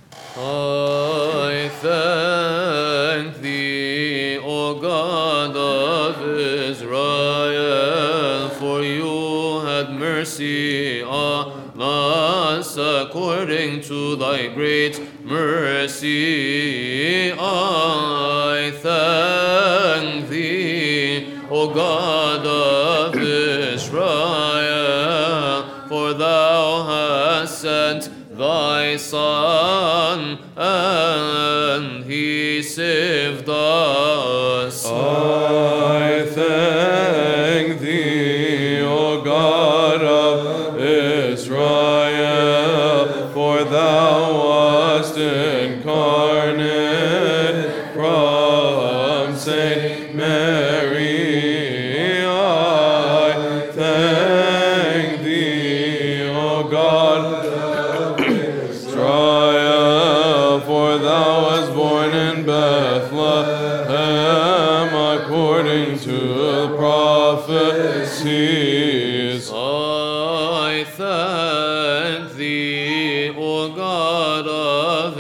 I thank thee, O God of Israel, for you had mercy on us according to thy great mercy. I thank thee, O God of Israel, for thou hast sent thy Son, and he saved us. I thank thee, O God of Israel, for thou wast incarnate from Saint Mary. I thank thee, O God of Israel, for thou wast born in Bethlehem according to the prophecies. I thank thee, O God of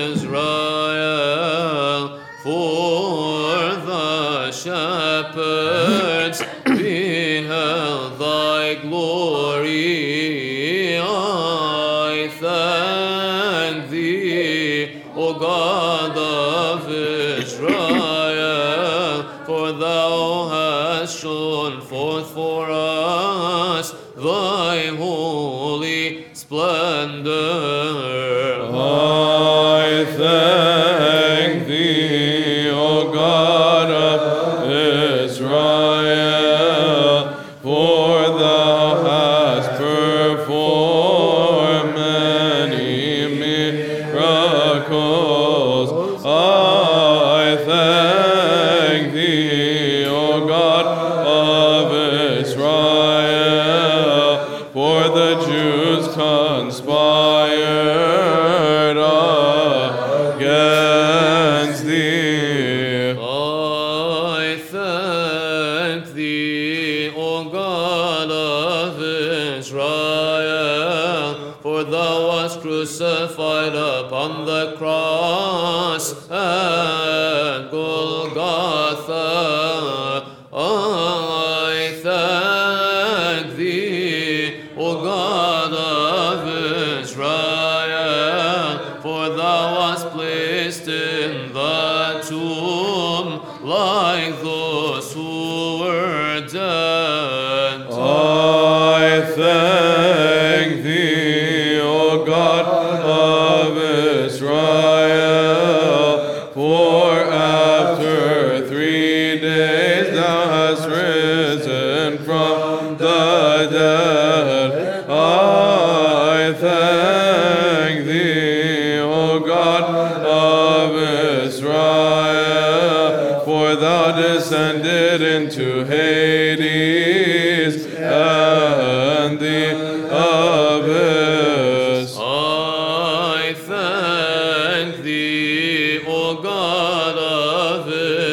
Israel, for the shepherds beheld thy glory. I thank thee, O God of Israel, for thou hast shown forth for us thy holy splendor. I thank thee, O God of Israel, for thou hast performed many miracles. I thank thee, O God of Israel, for the Jews conspired against thee. I thank thee, O God of Israel, for thou wast crucified upon the cross at Golgotha. I thank thee, O God of Israel, for thou wast placed in the tomb like those who were dead. I thank thee, O God of Israel, for after 3 days thou hast risen from the dead. I thank thee, O God of Israel, for thou descended into Hades and the abyss. I thank thee, O God of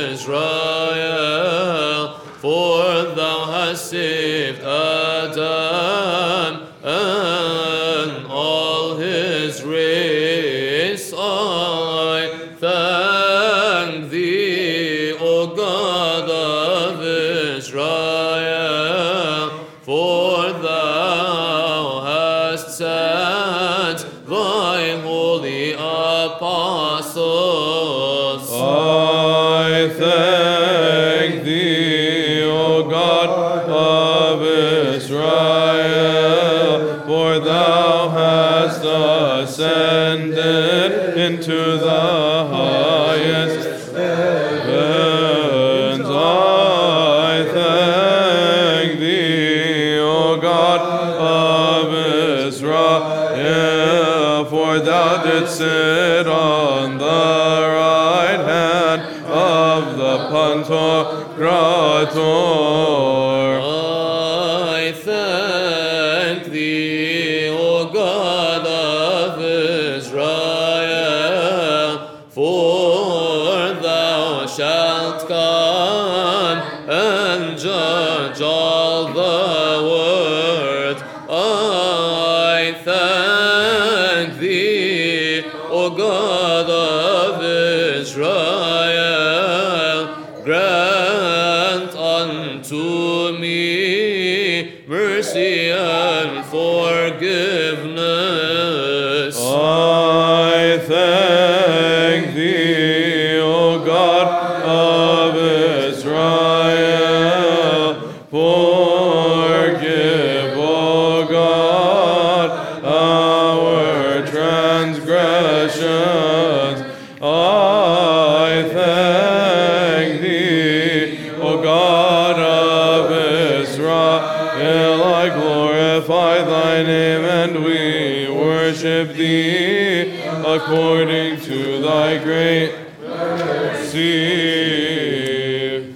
Israel, for thou hast saved Adam and all his race. I thank thee, O God of Israel, for thou hast sent thy holy apostles. I thank thee, O God of Israel, for thou hast ascended into the highest heavens. I thank thee, O God of Israel, for thou didst sit on the right hand of the Pantocrator. I thank thee, O God of Israel, for thou shalt come and judge all the world. I thank thee, O God of Israel, grant unto me mercy and forgiveness. I thank thee, O God of Israel. Forgive, O God, our transgressions. I thank thee, O God of Israel. I glorify thy name, and we worship thee according to thy great